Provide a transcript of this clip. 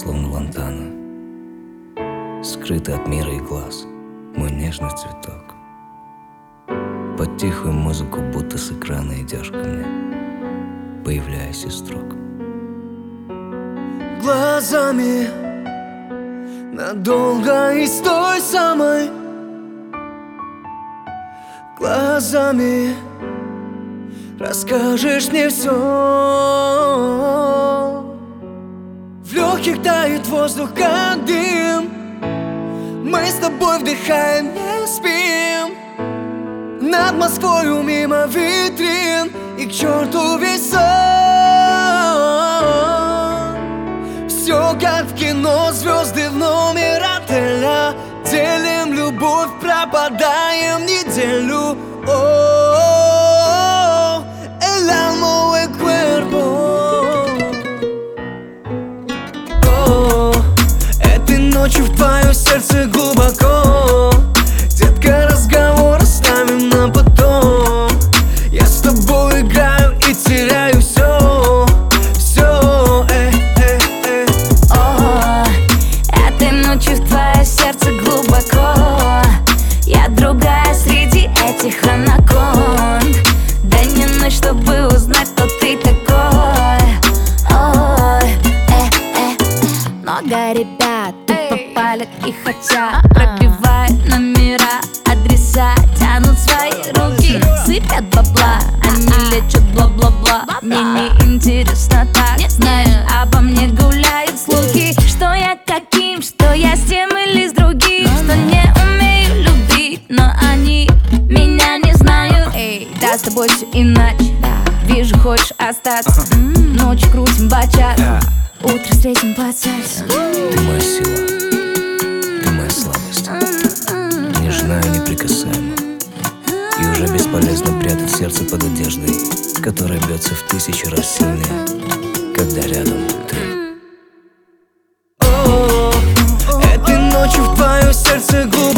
словно лантана, скрытый от мира и глаз, мой нежный цветок. Под тихую музыку, будто с экрана идешь ко мне, появляясь из строк. Глазами надолго и с той самой глазами расскажешь мне все. В легких тает воздух, как дым. Мы с тобой вдыхаем, не спим. Над Москвою мимо витрин и к черту весь сон. Все как в кино, звезды в номер отеля. Делим любовь, пропадаем неделю. El amo el cuerpo. Этой ночью в твое сердце глубоко. Детка, разговор оставим на потом. Я с тобой играю и теряю все. Этой ночью в твое сердце глубоко. Я другая среди этих анаконд. Дай мне ночь, чтобы узнать, кто ты такой. Много ребят тут попали и хотят, пробивают номера, адреса, тянут свои руки, сыпят бабла. Они лечат бла-бла-бла. Мне не интересно так, знаешь, обо мне гуляют слухи, что я каким, что я с тем или с другим, что не умею любить, но они меня не знают. Эй, да, с тобой все иначе. Вижу, хочешь остаться. Ночью крутим бачату, утро встретим под сальсу. Ты моя сила, ты моя слабость, нежна и неприкасаема. И уже бесполезно прятать сердце под одеждой, которая бьется в 1000 раз сильнее, когда рядом ты. Этой ночью в твое сердце глубоко.